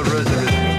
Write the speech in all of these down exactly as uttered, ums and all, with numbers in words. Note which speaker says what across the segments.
Speaker 1: Resolution.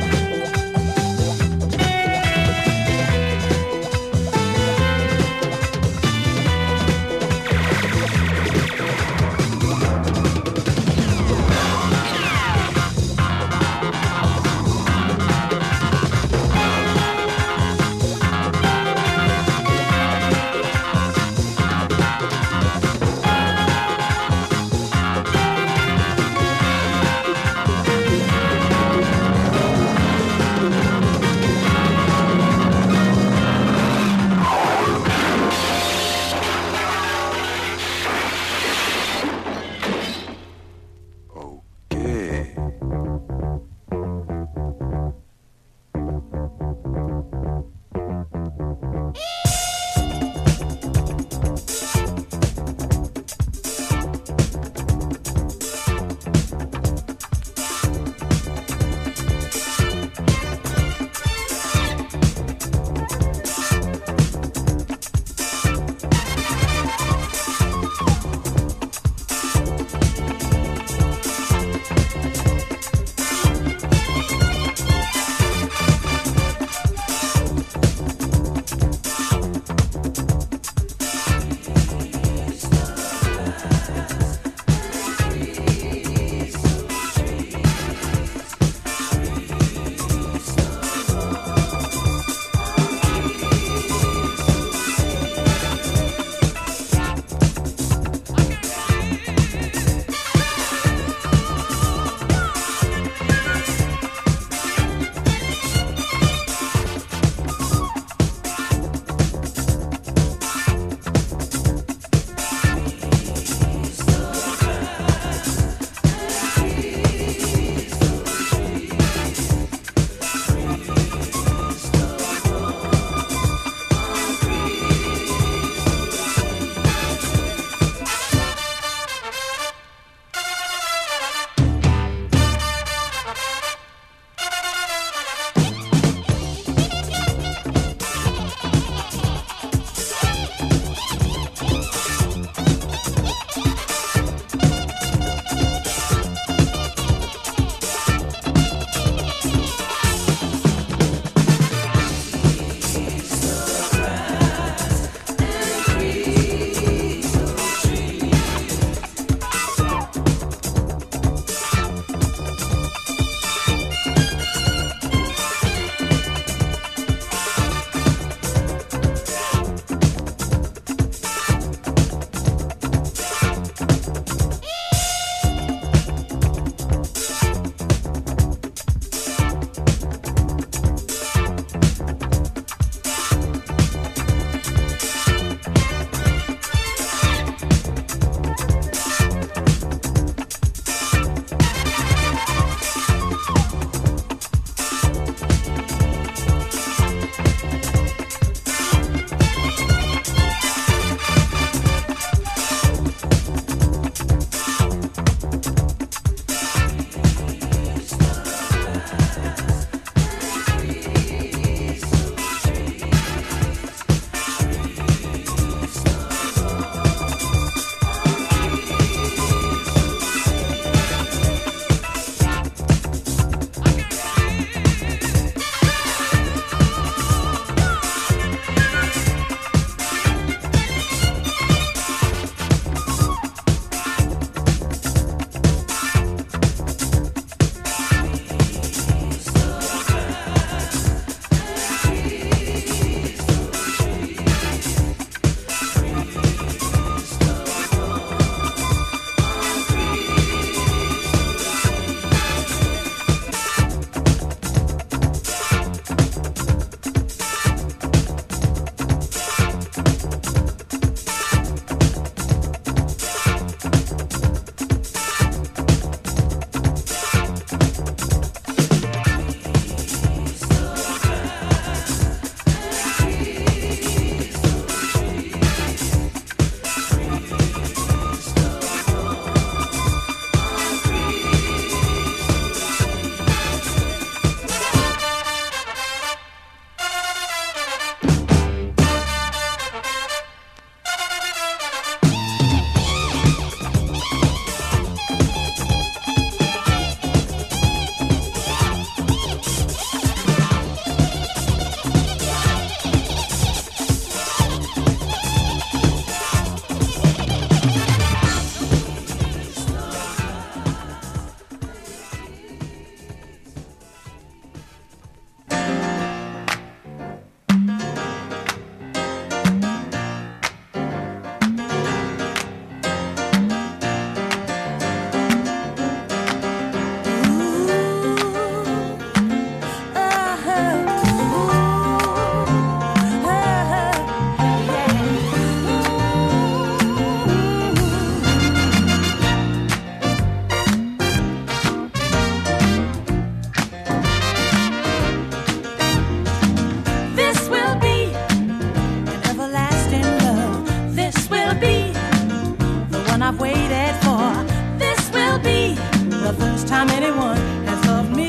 Speaker 1: time anyone has loved me.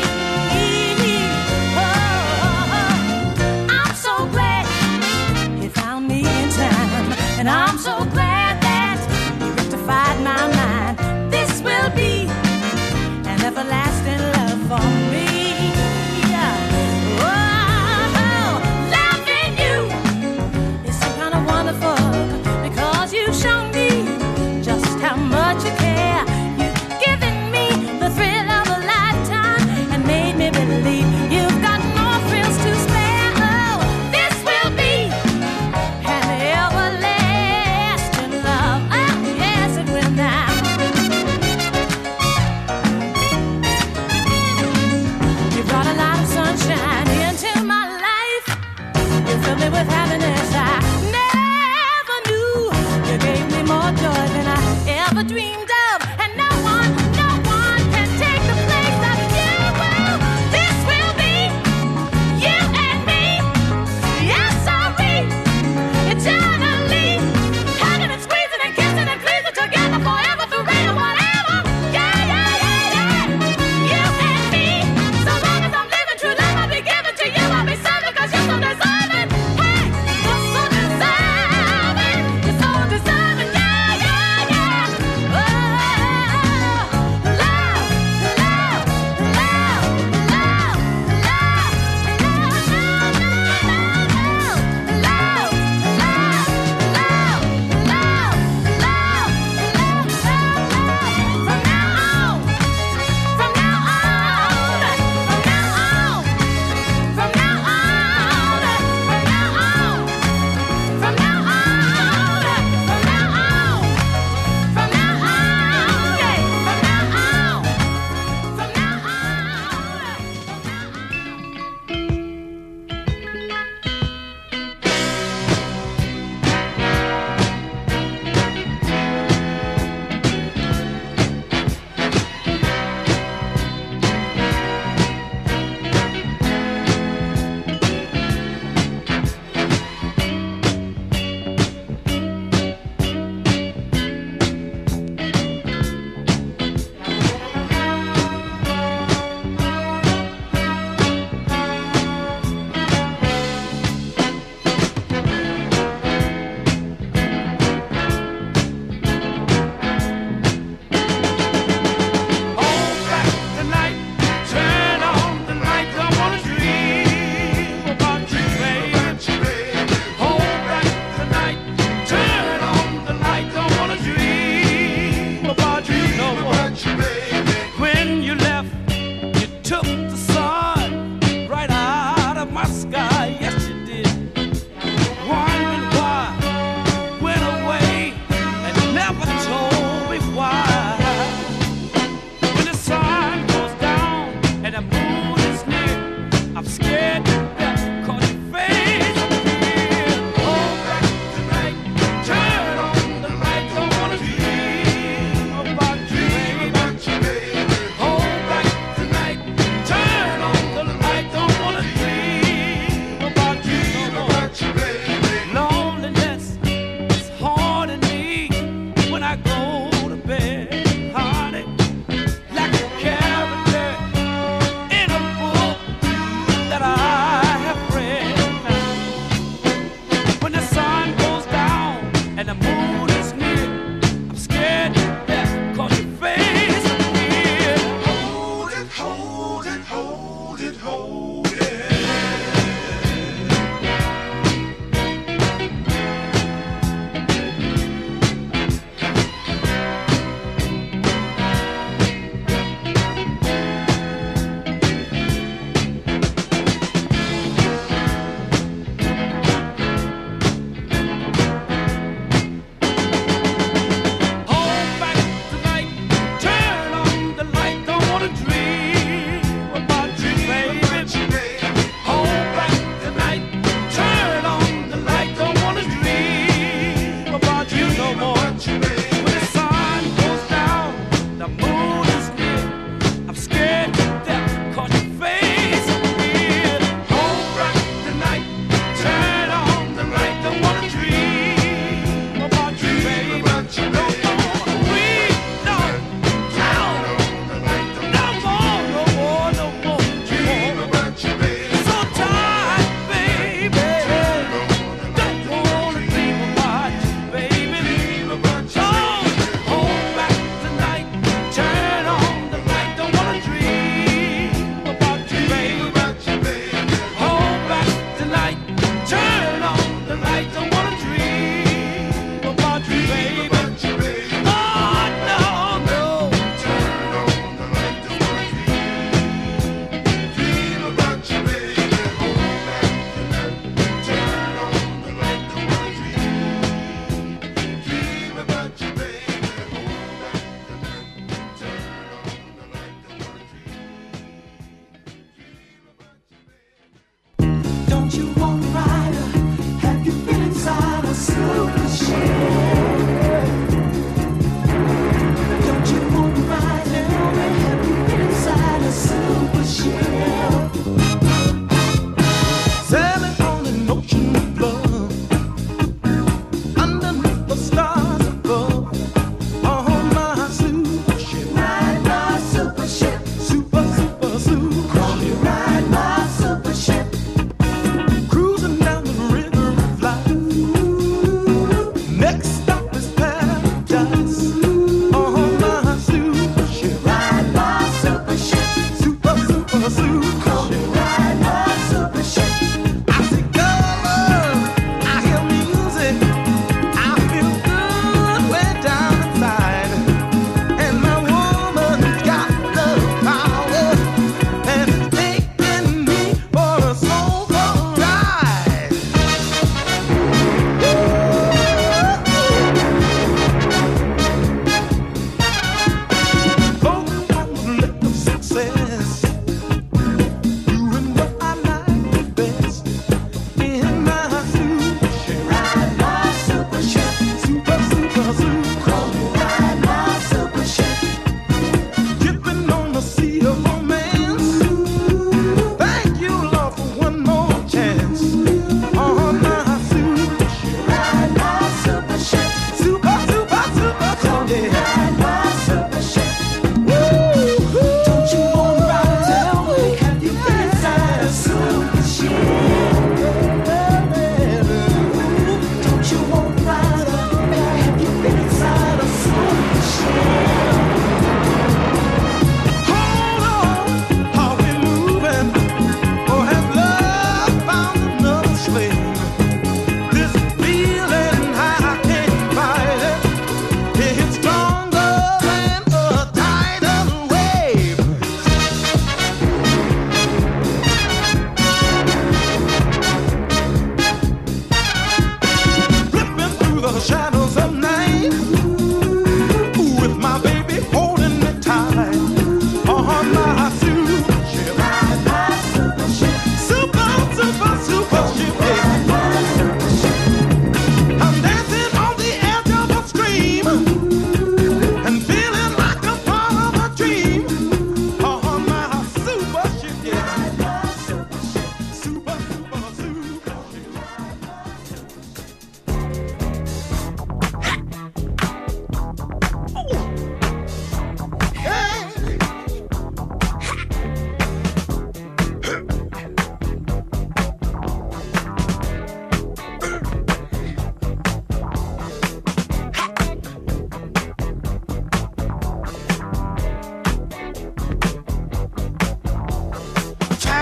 Speaker 1: Oh, I'm so glad he found me in time, and I'm so glad that he rectified my mind. This will be an everlasting love for me. Show me just how much you care. You've given me the thrill of a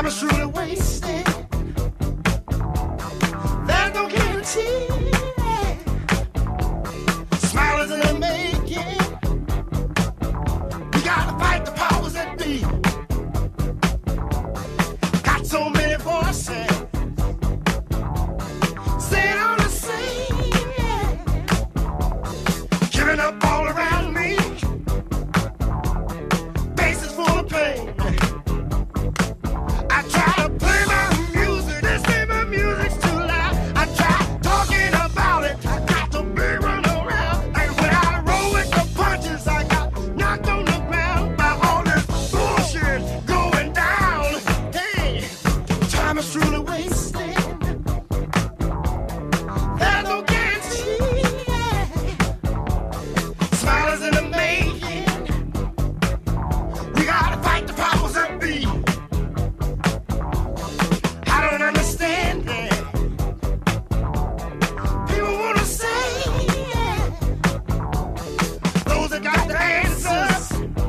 Speaker 2: is truly wasted. There's no guarantee. Smile is in the making. We gotta fight the powers that be. Got so many voices saying all the same, yeah. Giving up all around me. Faces full of pain. I try to play my music, they say my music's too loud. I try talking about it, I got the big run around. And when I roll with the punches, I got knocked on the ground by all this bullshit going down. Hey, time is truly wasted. There's no guarantee. Smile is in the making. We gotta fight the powers that be. I don't understand it. People wanna say, yeah. Those that got the answers,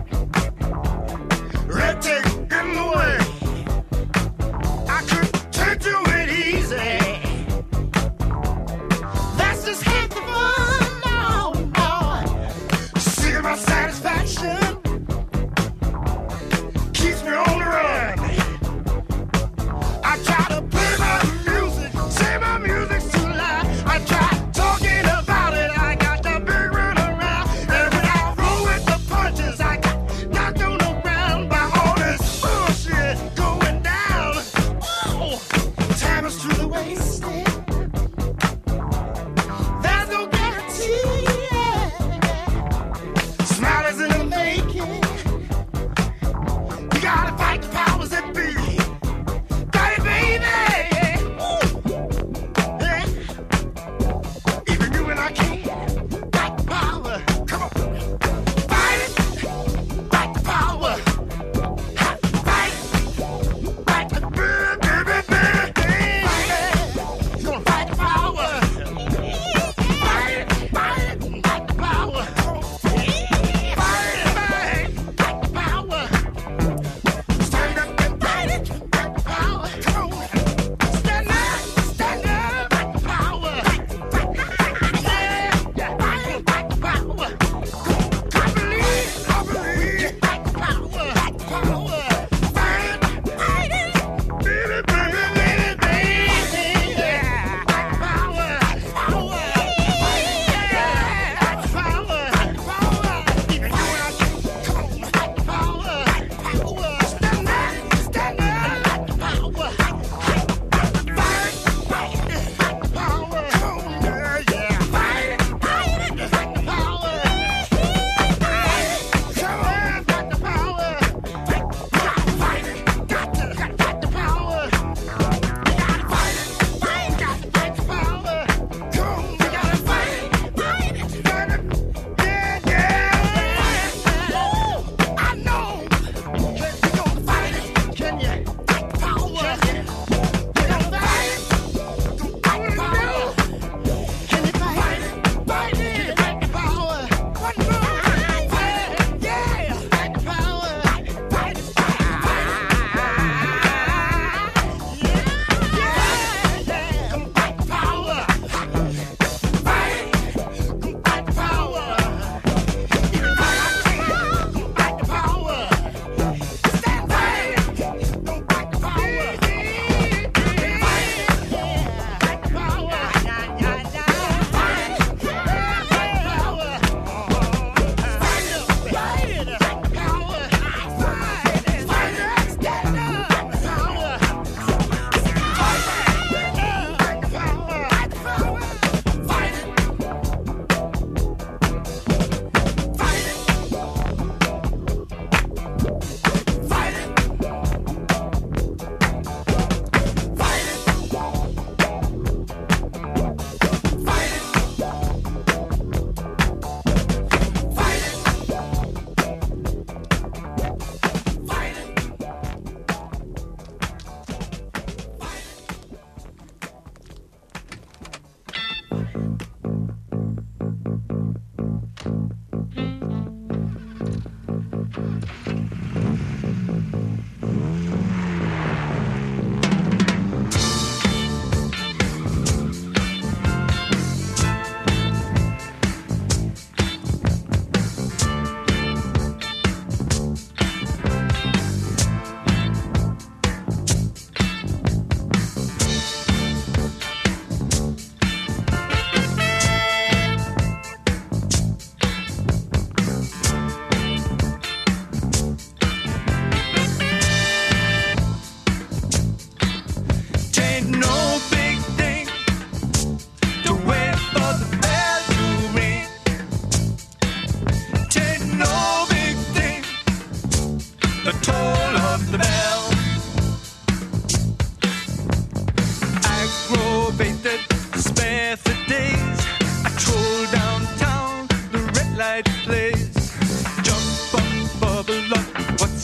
Speaker 2: red tape in the way. I could turn to it easy. That's just half the fun. No, no. Seeking my satisfaction keeps me on the run. I try to play my music, say my music's too loud. I try talking about it, I got the big run around. And when I roll with the punches, I got knocked on the ground by all this bullshit going down. Oh, time is truly wasted. There's no guarantee. Smile is in the making.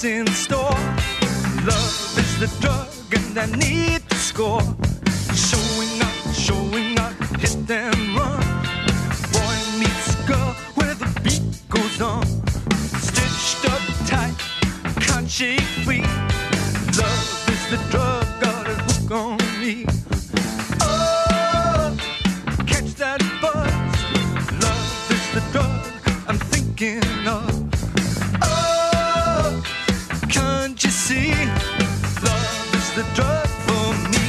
Speaker 3: in store. Love is the drug and I need to score. Showing up, showing up, hit and run. Boy meets girl where the beat goes on. Stitched up tight, can't shake free. Love is the drug, got a hook on me. Oh, catch that buzz. Love is the drug I'm thinking of. Oh, can't you see? Love is the drug for me.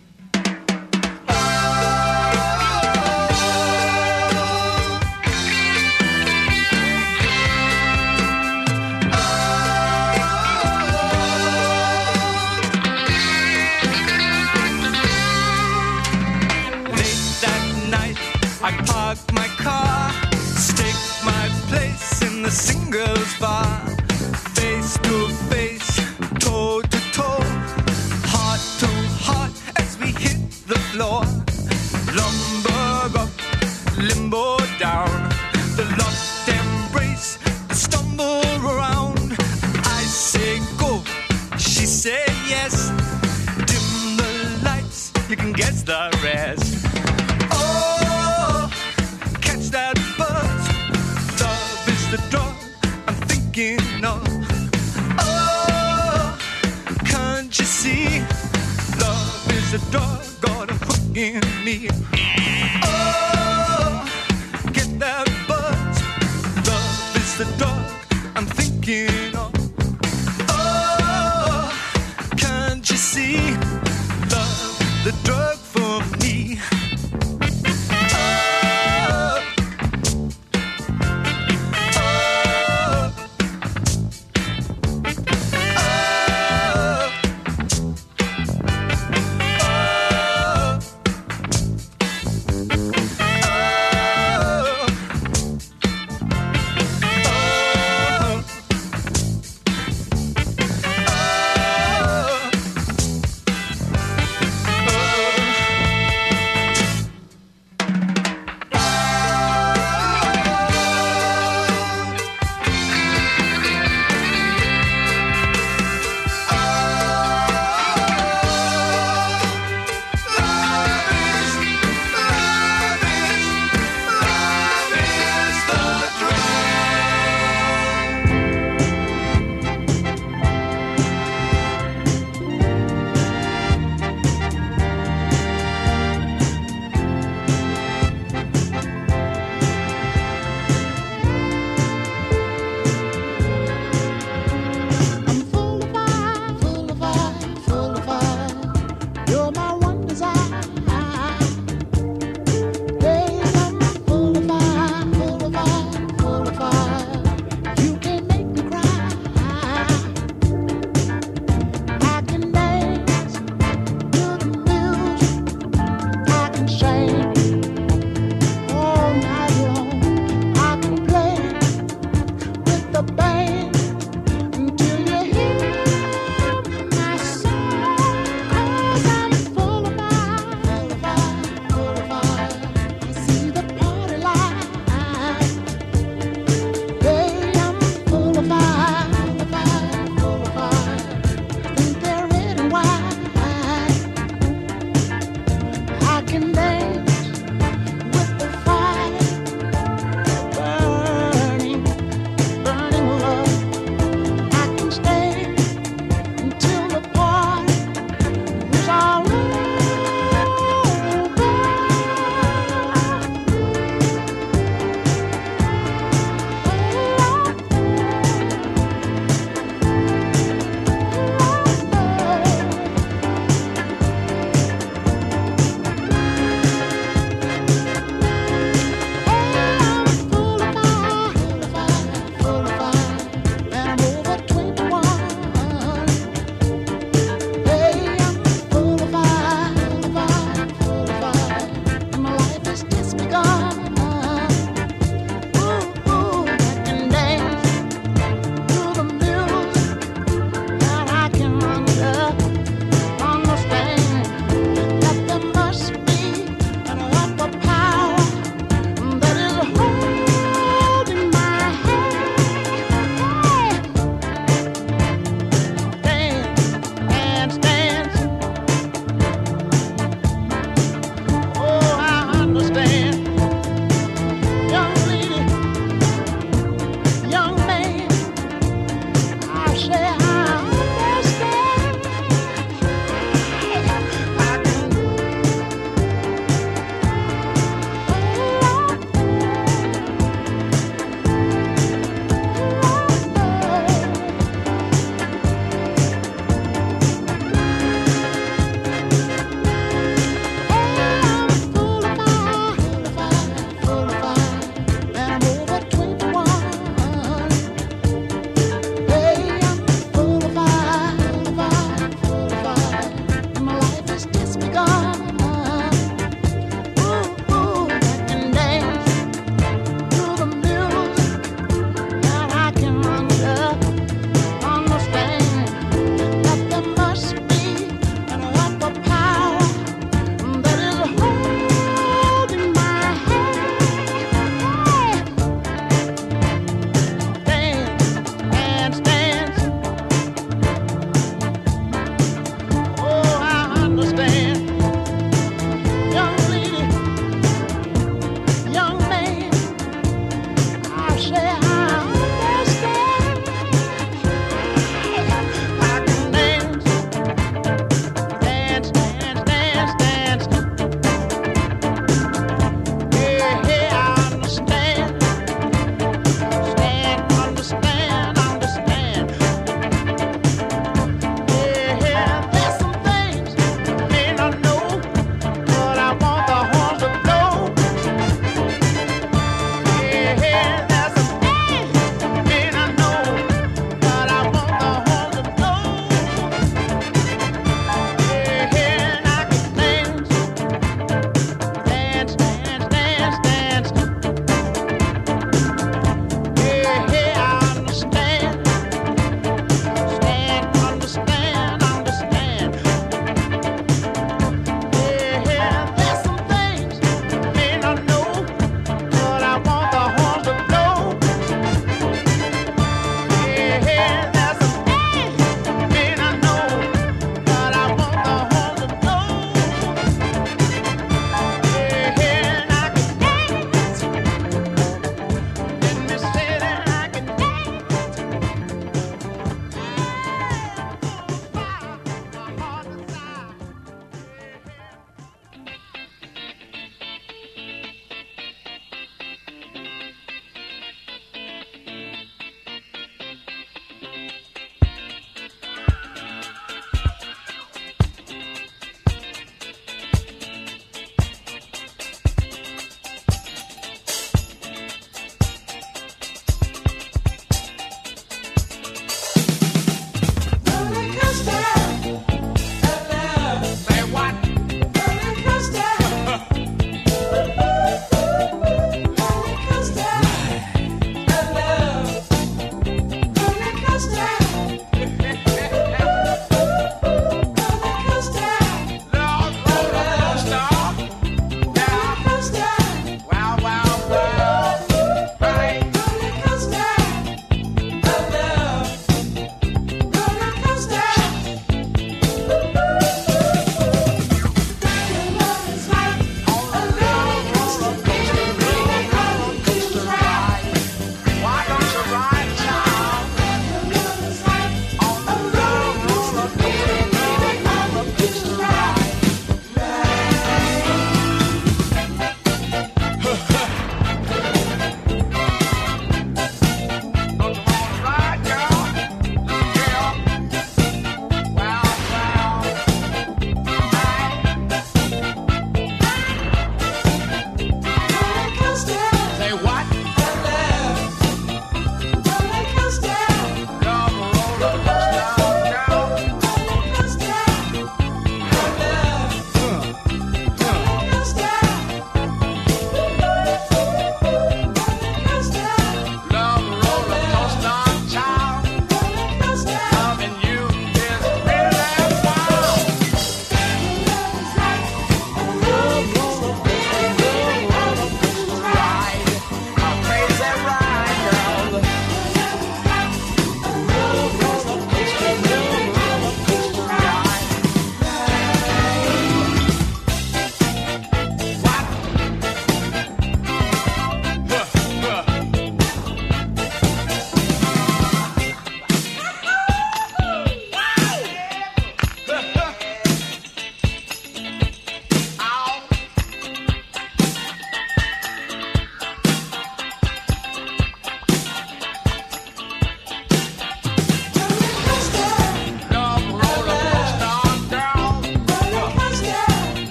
Speaker 3: I park my car, stake my place in the singles bar. Face to face, toe to toe, heart to heart as we hit the floor. Lumber up, limbo down, the lost embrace, the stumble around. I say go, she say yes. Dim the lights, you can guess the rest. That buzz, love is the drug I'm thinking of. Oh, can't you see? Love is the drug, got a hook in me. Oh, get that buzz, love is the drug I'm thinking of. Oh, can't you see? Love, the drug for me.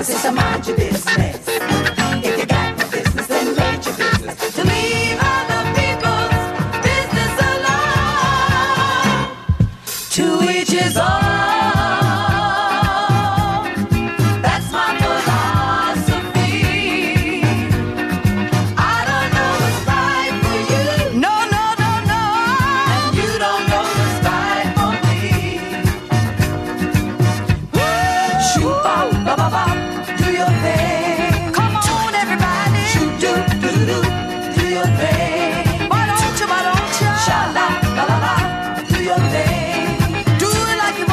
Speaker 1: sister, mind your business. If you got no business, then mind your business. To leave other people's business alone. To each his own. That's my philosophy. I don't know what's right for you. No, no, no, no. And you don't know what's right for me. Shoot, bop, bop, bop, bop. Do your thing. Come on, everybody. Shoot, do, do, do, do your thing. Why don't you, why don't you? Sha, la, la, la, la. Do your thing. Do it like you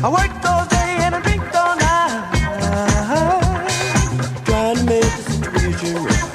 Speaker 2: I worked all day and I drink all night, trying to make the situation right.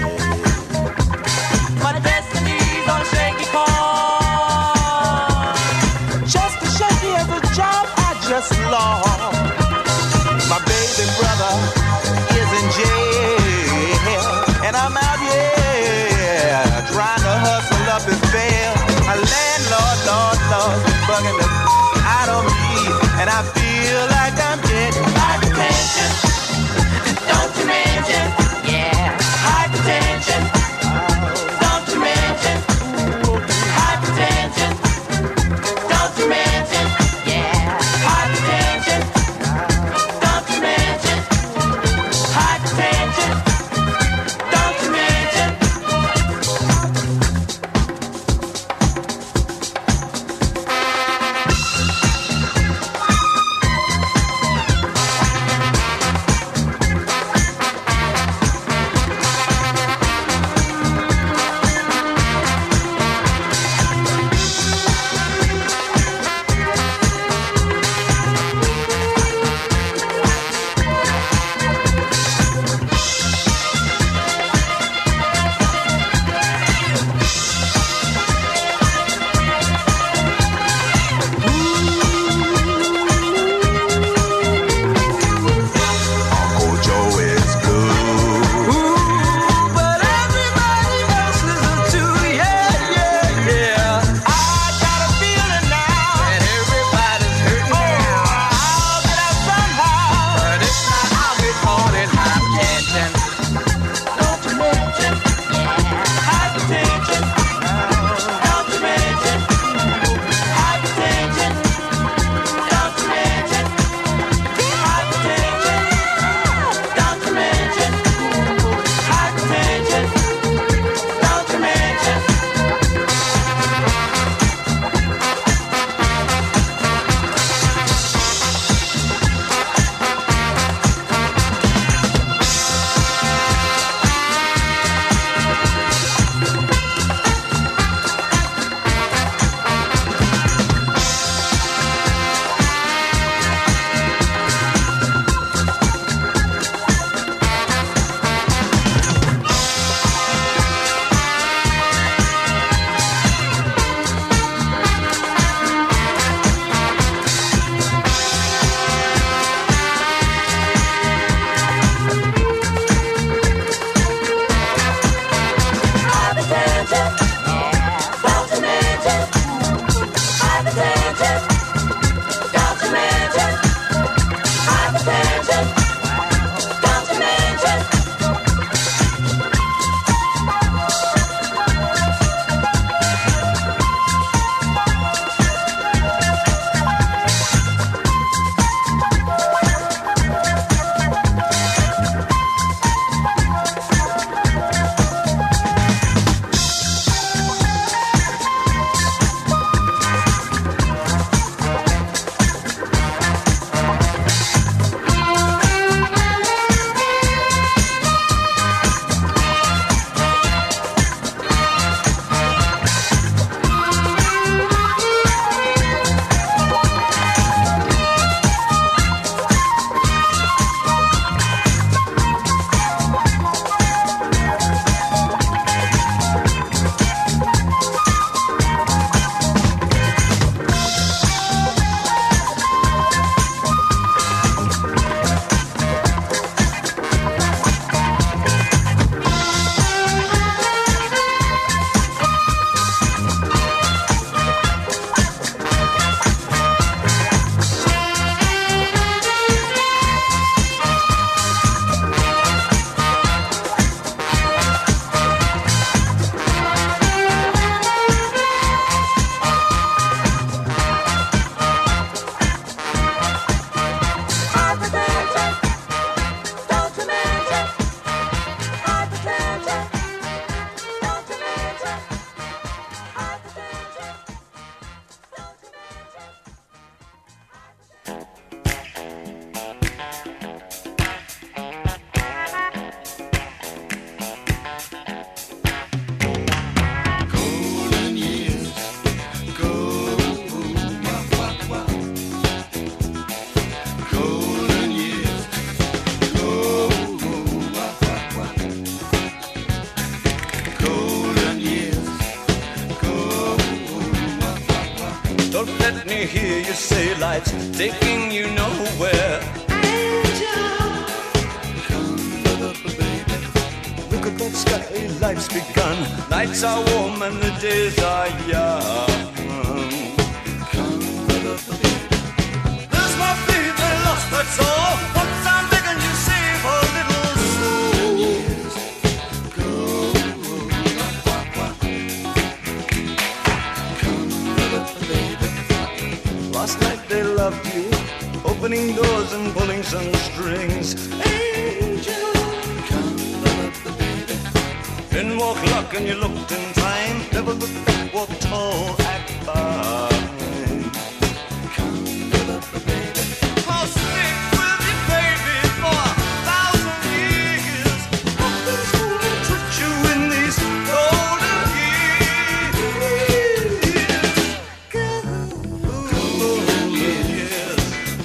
Speaker 2: My destiny's on a shaky call, just as shaky as the job I just lost. My baby brother is in jail, and I'm out here trying to hustle up his bail. My landlord, Lord, Lord, bugging the out of me, and I feel like I'm getting hypertension. Don't you mention, yeah, hypertension. Don't you mention, hypertension. Don't you mention, yeah, hypertension. Don't you mention, hypertension. Don't you mention.
Speaker 3: you say life's taking you nowhere. Angel, come baby. Look at that sky, life's begun. Nights are warm and the days are young. Come baby. There's my baby lost, that's all. Once I'm begging you save a little soul. Years go. Come baby. Last night they loved you, opening doors and pulling some strings. Angel, come baby. In walked luck and you looked in time. Never looked back, walked tall, act fine. Come baby. I'll stick with you, baby, for a thousand years. Nothing's gonna touch you in these golden years. Golden years.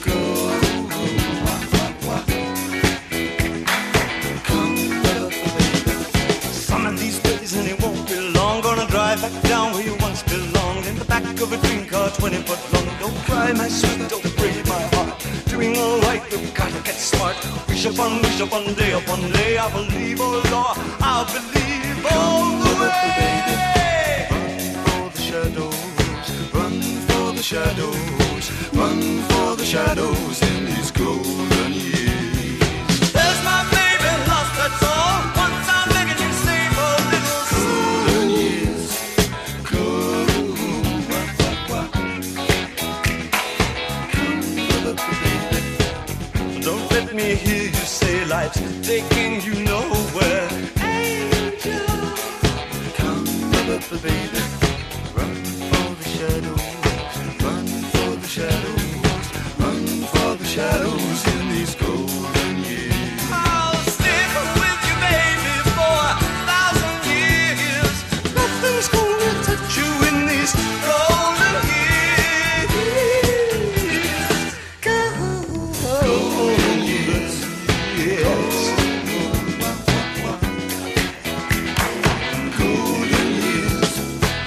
Speaker 3: Some of these days and it won't be long. Gonna drive back down where you once belonged. In the back of a dream car, twenty foot long. Don't cry, my sweet, don't break my heart. Doing alright, you've gotta get smart. Wish upon, wish upon, day upon day. I believe, oh Lord, I believe all the way. Run for the shadows, run for the shadows, run for the shadows in these golden years. There's my baby lost, that's all. Once I'm begging you save a little soul. Golden years, golden. Don't let me hear you say life's taking you nowhere. Angel, come baby. Run for the shadows, run for the shadows, run for the shadows in these golden years. I'll stick with you, baby, for a thousand years. Nothing's gonna touch you in these golden years. Golden years, yes. Golden years.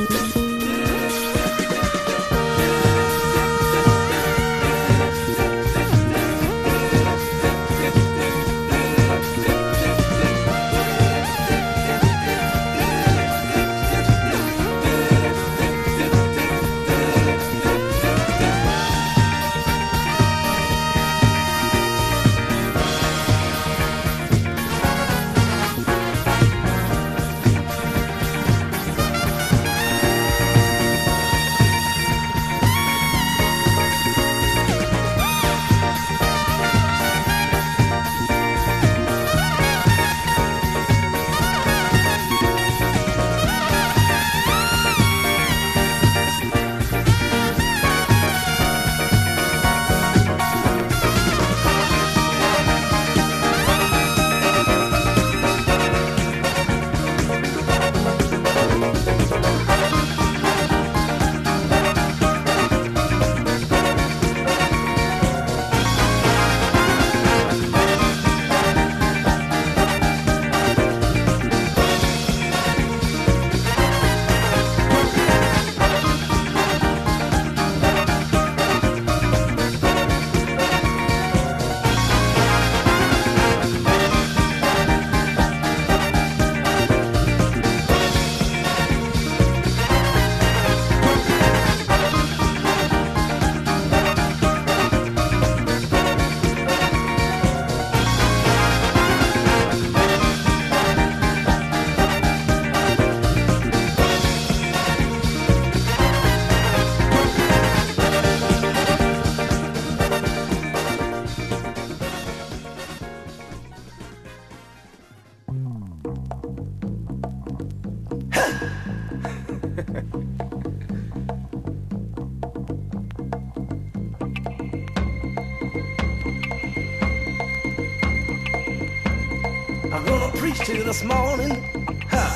Speaker 2: I'm gonna preach to you this morning, huh,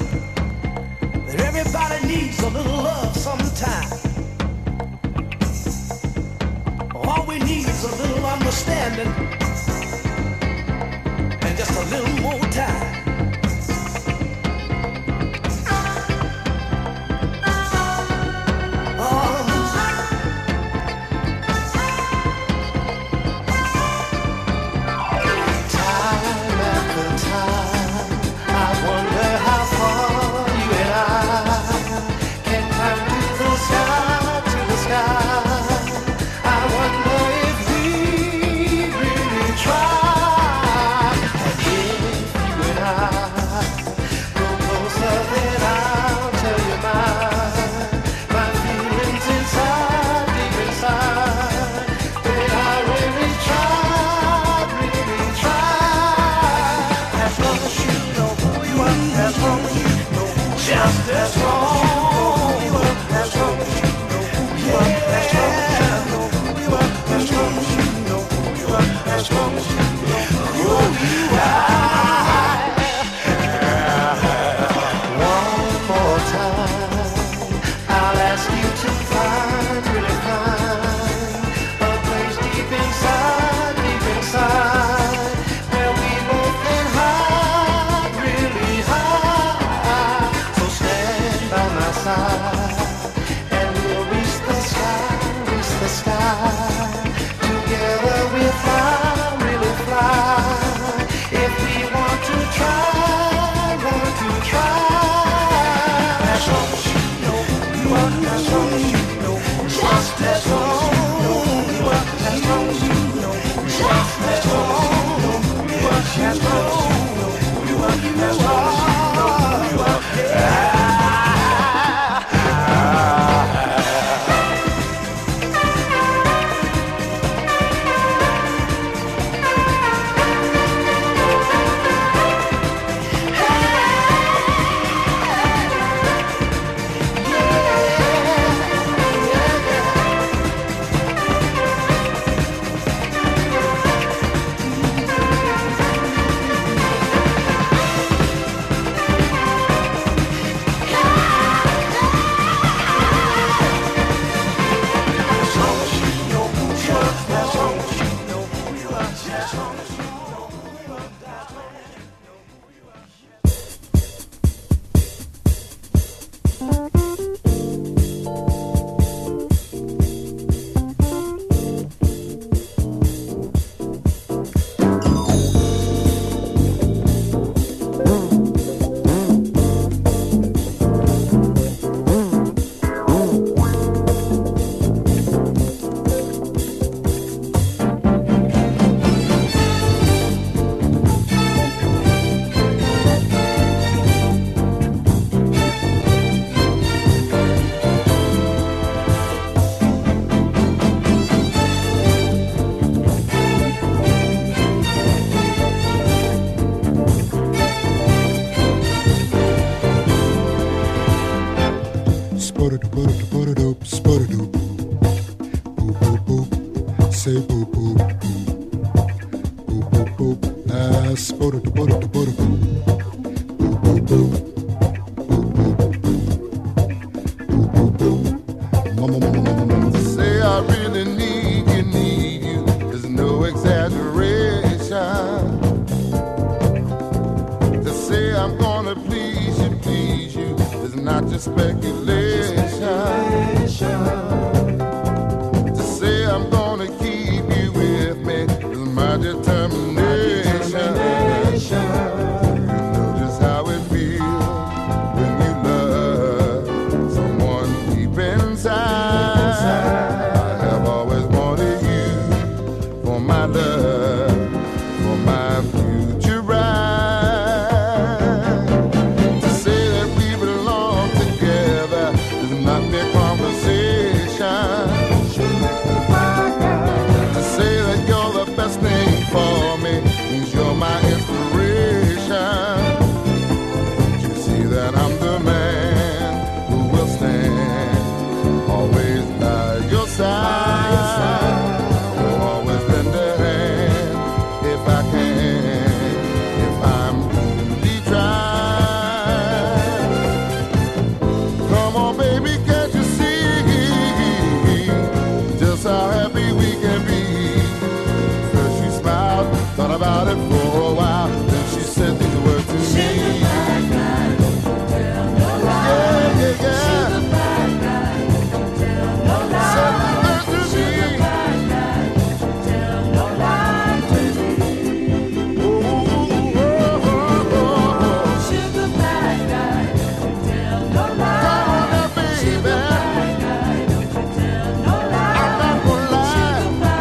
Speaker 2: that everybody needs a little love sometime. All we need is a little understanding and just a little more time. That's wrong. That's wrong. That's wrong. That's wrong. That's wrong. One more time, I'll ask you to find, really find a place deep inside, deep inside, where we both can hide, really hide. So stand by my side, and we'll reach the sky, reach the sky. Together we'll fly, really fly. If we want to try, want to try. As long as you know who you are, as long as you know, just as long as you know who you are, as long as you know, just as long as you know who you are, as long as you know who you are, as long as you know who you are. Yeah. Thank you.
Speaker 4: Sputter-doop, sputter-doop. Boop, boop, boop. Say boop, boop, boop. Boop, boop, boop. Ah, sputter-doop, sputter-doop, sputter-doop. Boop, boop, boop. Boop, boop, boop. Boop, boop, boop. Mama, mama, mama, mama.
Speaker 5: To say I really need you, need you is no exaggeration. To say I'm gonna please you, please you is not just speculation. To say I'm gonna keep you with me is my determination. You know just how it feels when you love someone deep inside. I have always wanted you for my love, for my future bride. To say that we belong together is not mere conversation. To say that you're the best thing for me means you're my inspiration. You see that I'm the man who will stand always by your side. Will always lend a hand if I can, if I'm truly tried. Come on, baby, can't you see just how happy we can be? First she smiled, thought about it for a while, then she said these words to me. Yeah, yeah, yeah. Said these words to me. Ooh, ooh, ooh, ooh, ooh. Come on now, baby. I'm not gonna lie.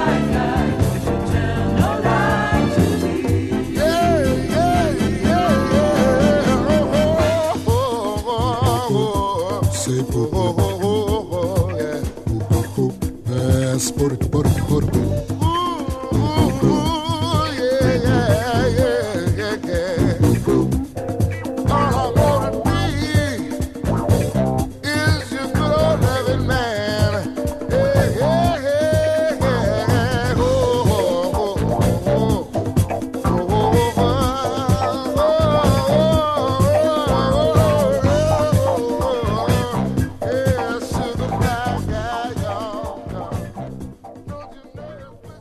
Speaker 5: Yeah, yeah, yeah, yeah. Oh, oh, oh, oh, oh.
Speaker 4: Say boop,
Speaker 5: Oh,
Speaker 4: boop,
Speaker 5: oh, oh, oh, yeah.
Speaker 4: boop, boop, boop. Ah, sputter-doop, sputter-doop, sputter-doop.
Speaker 5: Ooh, ooh, yeah, yeah, yeah, yeah, yeah. All I wanna be is your good old loving man. Yeah, yeah, yeah, yeah. Oh, oh, oh, oh, oh. Yeah, sugar black guy, y'all. Don't you know?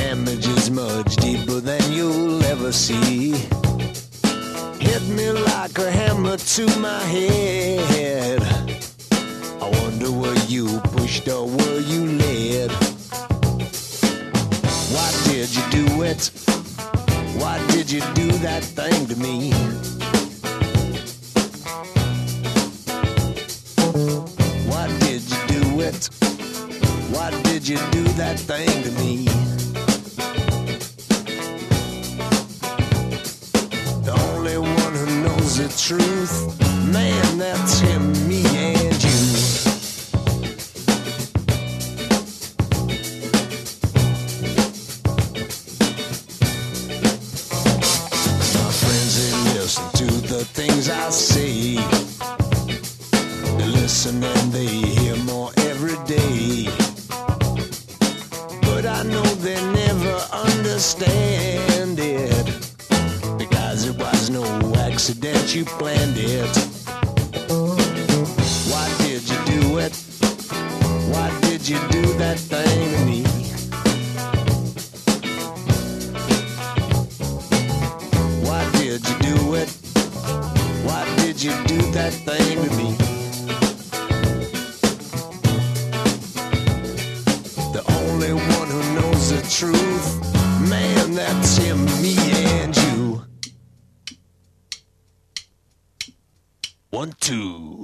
Speaker 6: damage is much deeper than you'll ever see. Hit me like a hammer to my head. I wonder were you pushed or were you led? Why did you do it? Why did you do that thing to me? Why did you do it? Why did you do that thing to me? The only one who knows the truth, man, that's him, me and you. My friends, they listen to the things I say. They listen and they hear more every day. But I know they never understand it, because it was no accident, you planned it. Why did you do it? Why did you do that thing to me? Why did you do it? Why did you do that thing to me? The only one who knows the truth, man, that's him, me and you. One, two.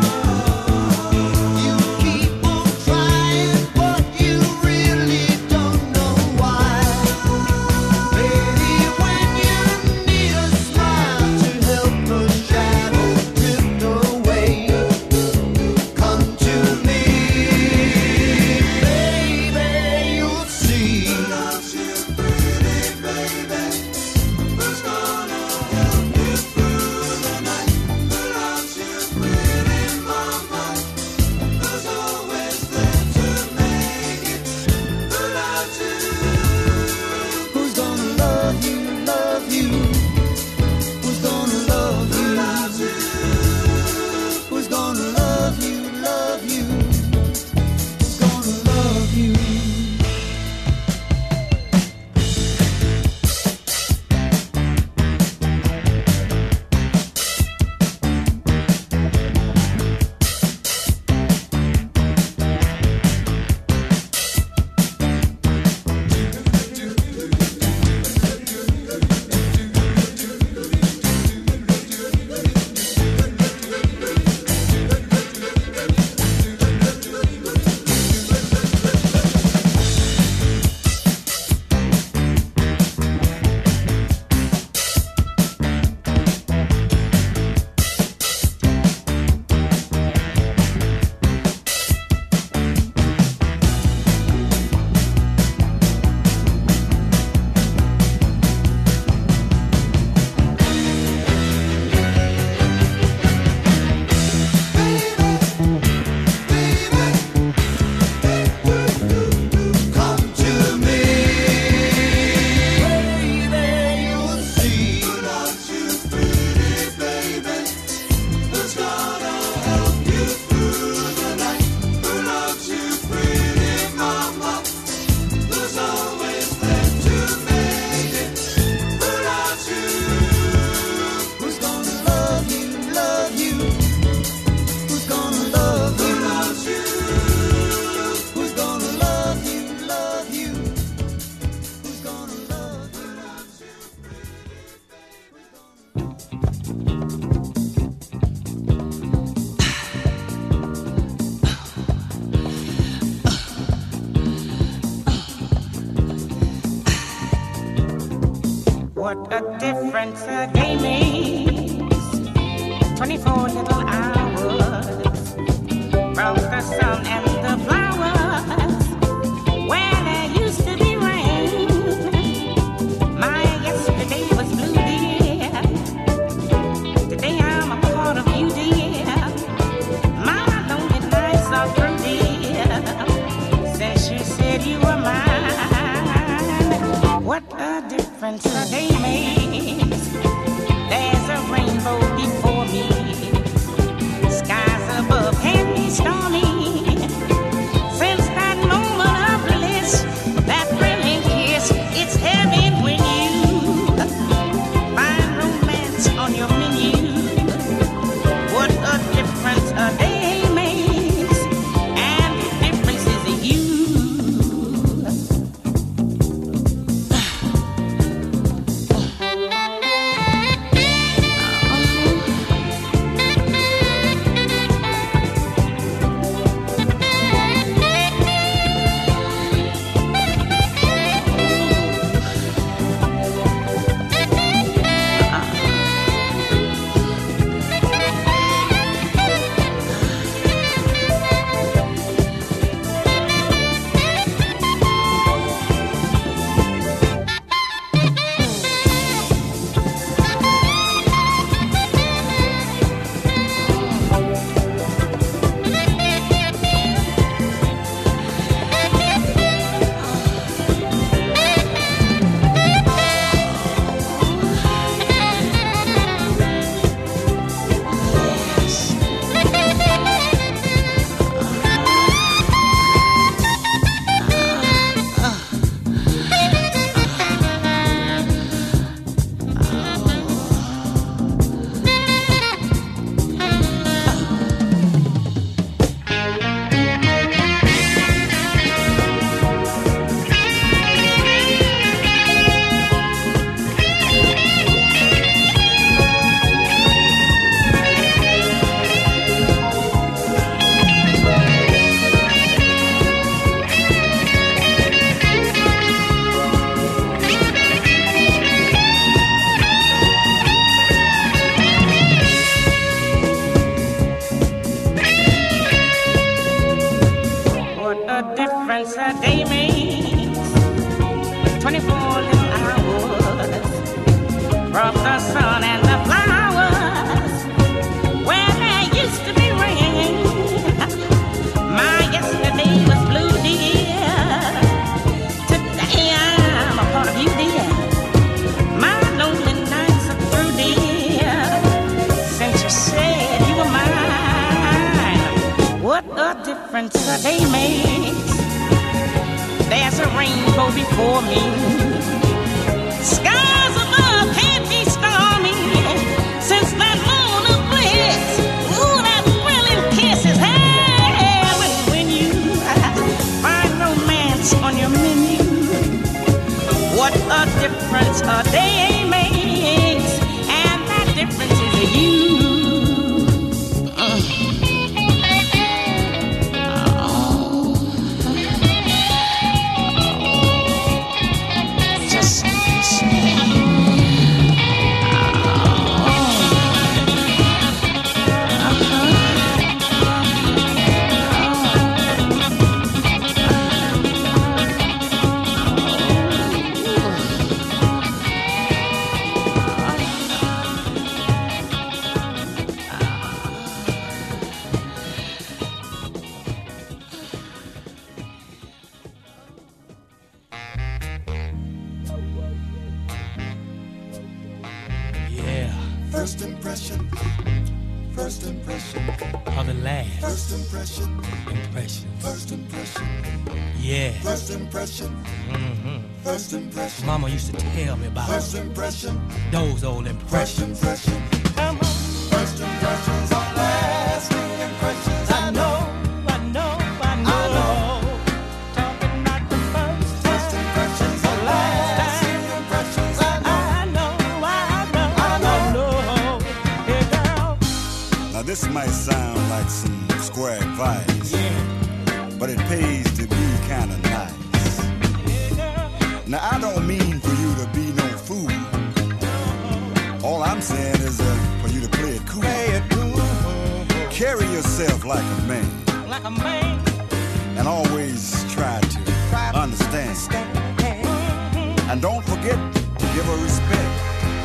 Speaker 7: Don't What a difference a day makes. Twenty-four little hours brought the sun and the flowers where there used to be rain. My yesterday was blue, dear. Today I'm a part of you, dear. My lonely nights are through, dear. Since you said you were mine, what a difference a day makes. There's a rainbow before me. Skies above can be stormy. Since that moment of bliss, that thrilling kiss, it's heaven when you find romance on your menu. What a difference a day makes, and the difference is you. What a difference a day makes. Twenty-four little hours brought the sun and the flowers where there used to be rain. My yesterday was blue, dear. Today I'm a part of you, dear. My lonely nights are through, dear. Since you said you were mine, what a difference a day makes. There's a rainbow before me. Skies above can't be stormy. Since that moment of bliss, ooh, that thrilling kiss is heaven when you find romance on your menu. What a difference a day makes, and that difference is you.
Speaker 8: First impression, first impression
Speaker 9: of the last.
Speaker 8: First impression,
Speaker 9: impression.
Speaker 8: First impression,
Speaker 9: yeah.
Speaker 8: First impression,
Speaker 9: mm-hmm.
Speaker 8: First impression.
Speaker 9: Mama used to tell me about
Speaker 8: first impression,
Speaker 9: those old impressions.
Speaker 8: First impression, come on. First impressions are lasting impressions. I know,
Speaker 9: I know, I know.
Speaker 8: I know.
Speaker 9: Talking about the first time.
Speaker 8: First impressions are lasting impressions. I know,
Speaker 9: I know, I know, I know. Hey girl.
Speaker 10: Now this might sound like some square advice,
Speaker 9: yeah,
Speaker 10: but it pays to be kinda nice.
Speaker 9: Hey girl.
Speaker 10: Now I don't mean for you to be no fool, I'm saying is uh, for you to play it cool.
Speaker 8: Play it cool.
Speaker 10: Carry yourself like a man.
Speaker 9: Like a man.
Speaker 10: And always try to
Speaker 8: Try to
Speaker 10: understand.
Speaker 8: understand.
Speaker 10: And don't forget to give her respect.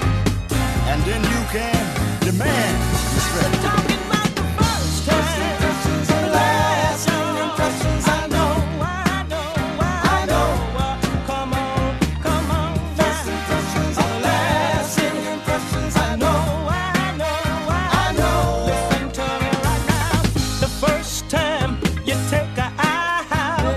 Speaker 10: And then you can demand respect.
Speaker 9: Talking about the first time.
Speaker 8: Impressions and lasting impressions. I know,
Speaker 9: I know,
Speaker 8: I know.
Speaker 9: Come on, come on.
Speaker 8: First impressions and lasting impressions. I know,
Speaker 9: I know,
Speaker 8: I know.
Speaker 9: Listen to me right now. The first time you take her out,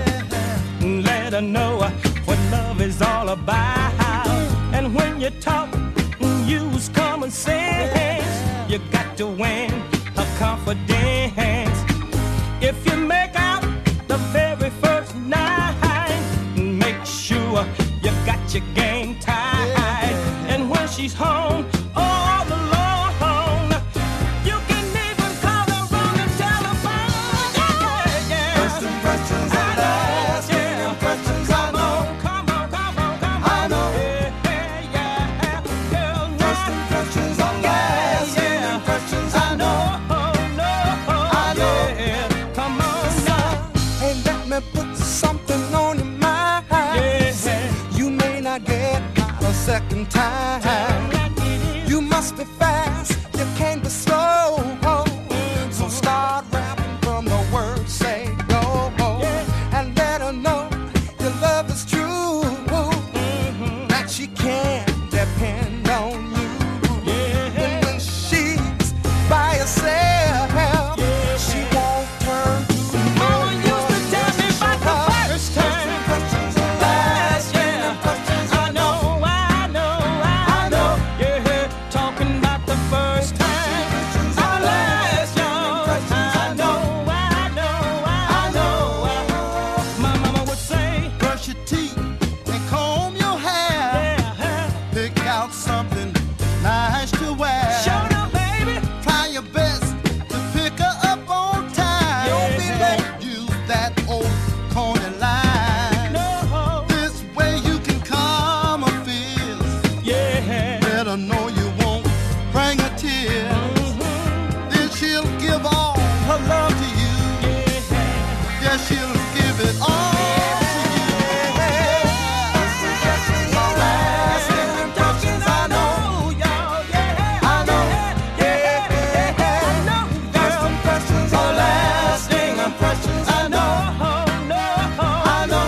Speaker 9: let her know what love is all about. And when you talk, use common sense. You got to win her confidence. If you make out the very first night, make sure you got your game tight. And when she's home all alone, you can even call her on the telephone. Yeah, yeah.
Speaker 8: First impressions and lasting impressions. I know,
Speaker 9: Come on, come on, come on.
Speaker 8: I know.
Speaker 9: Yeah, yeah, yeah. Girl,
Speaker 8: First
Speaker 9: now-
Speaker 8: impressions and lasting impressions. I know,
Speaker 9: Oh, no.
Speaker 8: I know.
Speaker 9: Yeah. Come on now.
Speaker 8: Hey, let me put something on your mind.
Speaker 9: Yeah.
Speaker 8: You may not get out a second time. You must be fast, you can't be slow. So start rapping from the word say go. And let her know your love is true. That she can depend on you. And when she's by herself, she won't turn to
Speaker 9: Mama used to tell me about the first time.
Speaker 8: Impressions and lasting impressions.
Speaker 9: I know, I know, I know. Yeah, talking about the first time. I last young. I know, I know, I know. My mama would say,
Speaker 8: Brush your teeth and comb your hair.
Speaker 9: yeah,
Speaker 8: Pick out something nice to wear.
Speaker 9: show them, baby.
Speaker 8: Try your best to pick her up on time. Don't be
Speaker 9: Yeah.
Speaker 8: late, use that old corny line.
Speaker 9: No,
Speaker 8: This way you can calm her fears.
Speaker 9: yeah.
Speaker 8: Let her know you won't bring her tears. Then she'll give all her love to you. Yeah, she'll give it all to you. Lasting impressions, I know. I know. First impressions are lasting impressions. I know. I know.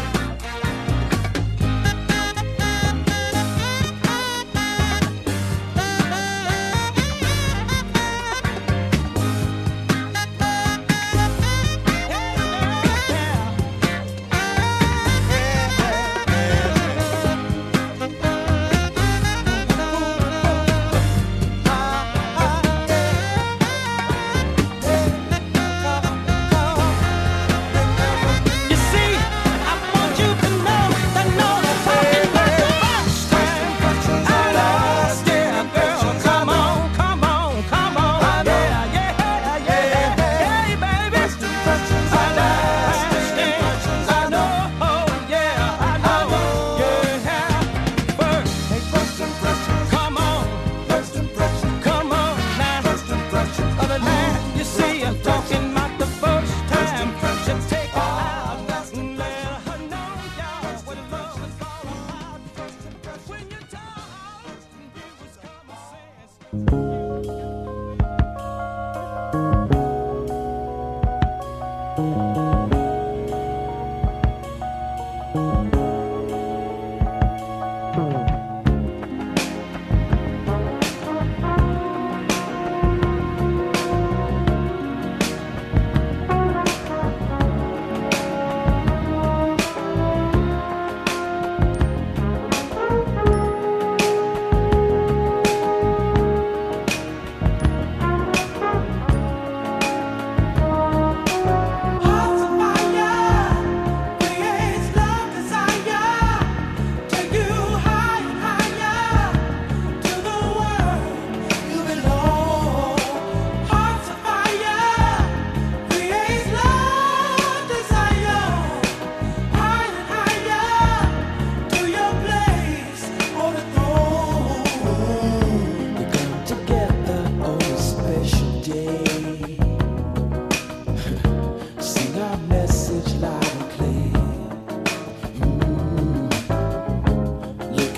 Speaker 9: You see, I want you to know that no one's talking about the first time. I lost it, girl. Come on, come on, come on. Yeah, yeah, yeah. Hey, baby.
Speaker 8: First impressions are lasting impressions. I know.
Speaker 9: Oh, yeah, I know. Yeah. First,
Speaker 8: Hey, first impressions,
Speaker 9: come on,
Speaker 8: first impressions,
Speaker 9: come on now.
Speaker 8: first impressions.
Speaker 9: Other than you see, I'm talking about the first time. Just take her out and let her know, y'all, what love is all about. First impression. When you talk, use common sense.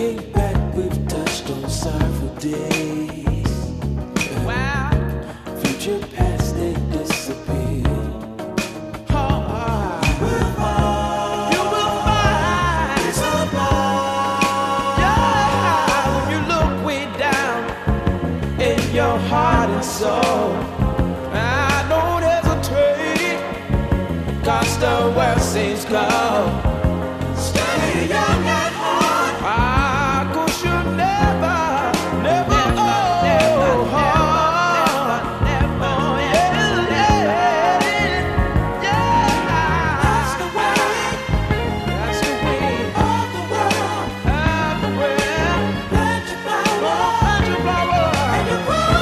Speaker 11: Looking back, we've touched on sorrowful days.
Speaker 9: Wow.
Speaker 11: Future past, they disappear.
Speaker 9: Oh, you will find, you will find it's a blood. Yeah, when you look way down in your heart and soul, I don't hesitate, 'cause the world seems cold. Stay young at heart. Ah, 'cause you never, never, never, oh, never, never, never, never, yeah, yeah. That's the way, that's the way of the world, of the world. Plant your flower, plant your flower, and you grow.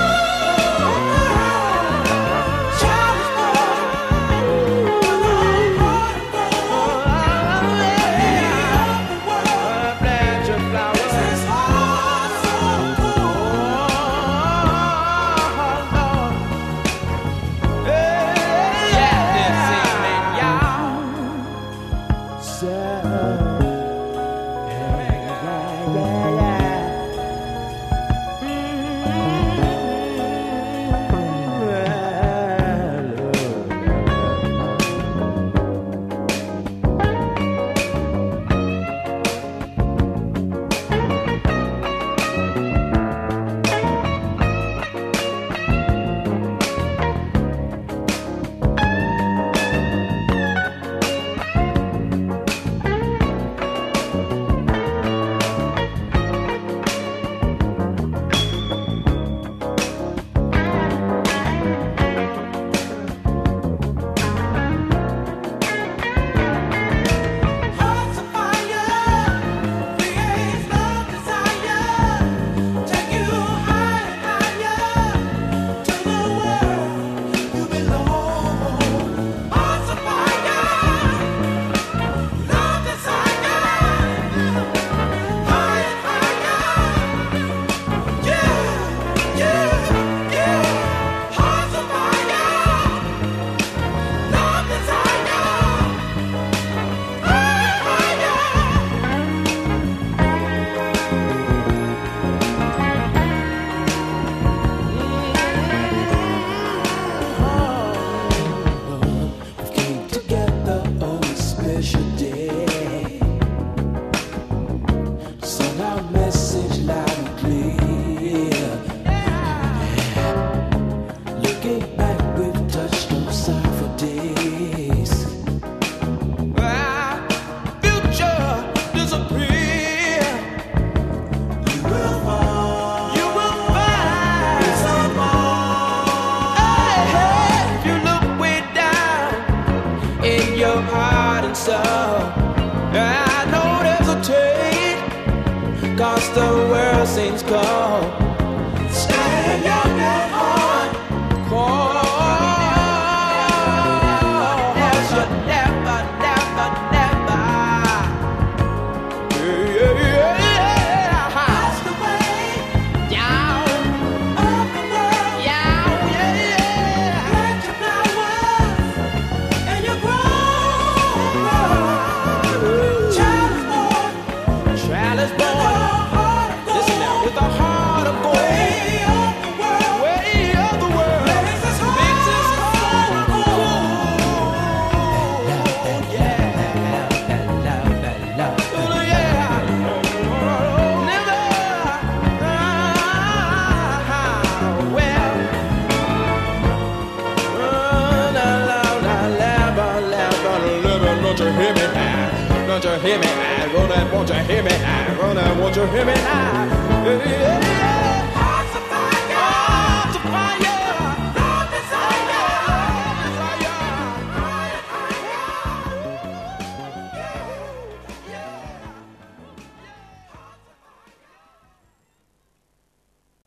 Speaker 9: Child is born, with a heart of gold. Plant your flower. This is all so cold. Yeah, this evening, y'all. So, yeah, yeah, yeah. Hearts of fire, creates love, desire, take you higher, higher, to the world you belong. Hearts of fire, love, desire, higher, higher, yeah, yeah, yeah. Hearts of fire, love, desire, higher, higher.
Speaker 11: We came together on a special day. Send our message loud and clear. Looking back, we've touched on sorrowful days.
Speaker 9: Ah, future disappear. You will find, you will find it's a more. Hey, if you look way down in your heart and soul, I don't hesitate, 'cause the world seems cold. Stay young at heart. Cold. You never, never, never. Yeah, yeah, yeah. That's the way down of the world. Yeah, yeah, yeah. Plant your flowers and you grow. Child is born. Child is born. Listen now, with a heart of gold. Way of the world. Way of the world. Makes us whole. Makes us whole. Yeah. Oh, yeah. Never. Ah, well. Oh, la, la, la, la, la, la, la, la, don't you hear me now? Don't you hear me now? Gonna, won't you hear me now? Gonna, won't you hear me now? Yeah.